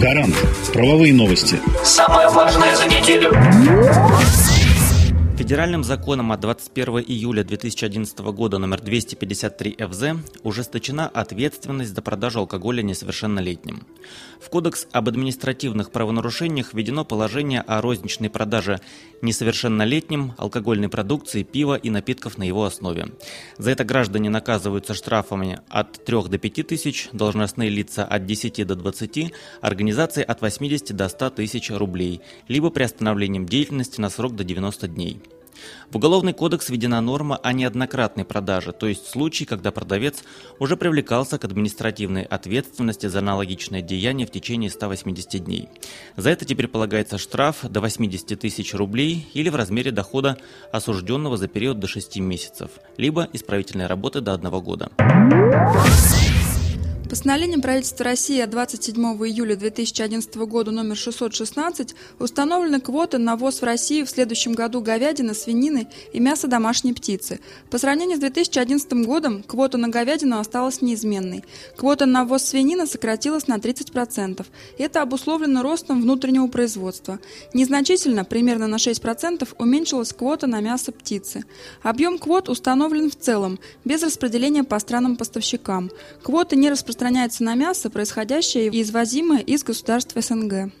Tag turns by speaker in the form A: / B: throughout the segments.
A: Гарант. Правовые новости.
B: Самое важное за неделю.
C: Федеральным законом от 21 июля 2011 года номер 253 ФЗ ужесточена ответственность за продажу алкоголя несовершеннолетним. В Кодекс об административных правонарушениях введено положение о розничной продаже несовершеннолетним алкогольной продукции, пива и напитков на его основе. За это граждане наказываются штрафами от 3 до 5 тысяч, должностные лица от 10 до 20, организации от 80 до 100 тысяч рублей, либо приостановлением деятельности на срок до 90 дней. В Уголовный кодекс введена норма о неоднократной продаже, то есть случай, когда продавец уже привлекался к административной ответственности за аналогичное деяние в течение 180 дней. За это теперь полагается штраф до 80 тысяч рублей или в размере дохода осужденного за период до 6 месяцев, либо исправительной работы до 1 года.
D: Постановлением правительства России от 27 июля 2011 года номер 616 установлены квоты на ввоз в Россию в следующем году говядины, свинины и мяса домашней птицы. По сравнению с 2011 годом квота на говядину осталась неизменной. Квота на ввоз свинины сократилась на 30%. Это обусловлено ростом внутреннего производства. Незначительно, примерно на 6%, уменьшилась квота на мясо птицы. Объем квот установлен в целом, без распределения по странам-поставщикам. Квоты не распространяются на мясо, происходящее и извозимое из государств СНГ.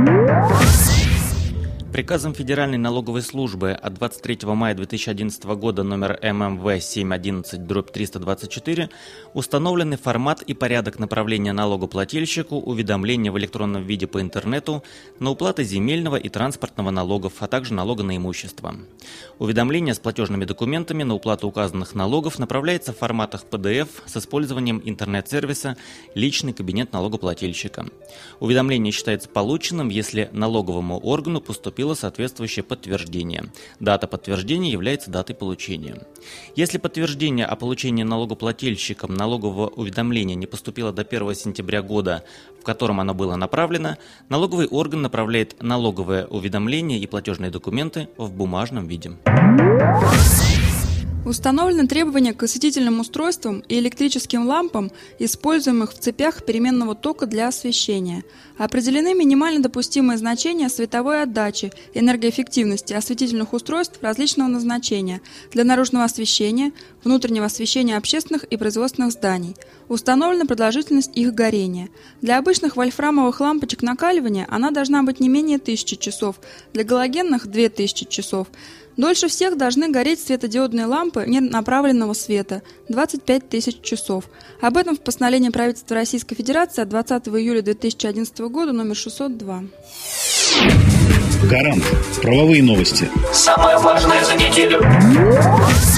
C: Приказом Федеральной налоговой службы от 23 мая 2011 года номер ММВ 711/324 установлены формат и порядок направления налогоплательщику уведомления в электронном виде по интернету на уплаты земельного и транспортного налогов, а также налога на имущество. Уведомление с платежными документами на уплату указанных налогов направляется в форматах PDF с использованием интернет-сервиса «Личный кабинет налогоплательщика». Уведомление считается полученным, если налоговому органу поступило соответствующее подтверждение. Дата подтверждения является датой получения. Если подтверждение о получении налогоплательщиком налогового уведомления не поступило до 1 сентября года, в котором оно было направлено, налоговый орган направляет налоговое уведомление и платежные документы в бумажном виде.
D: Установлены требования к осветительным устройствам и электрическим лампам, используемых в цепях переменного тока для освещения. Определены минимально допустимые значения световой отдачи, энергоэффективности осветительных устройств различного назначения для наружного освещения, внутреннего освещения общественных и производственных зданий. Установлена продолжительность их горения. Для обычных вольфрамовых лампочек накаливания она должна быть не менее 1000 часов, для галогенных – 2000 часов. Дольше всех должны гореть светодиодные лампы ненаправленного света – 25 тысяч часов. Об этом в постановлении правительства Российской Федерации от 20 июля 2011 года номер 602.
A: Гарант. Правовые новости.
B: Самое важное за неделю.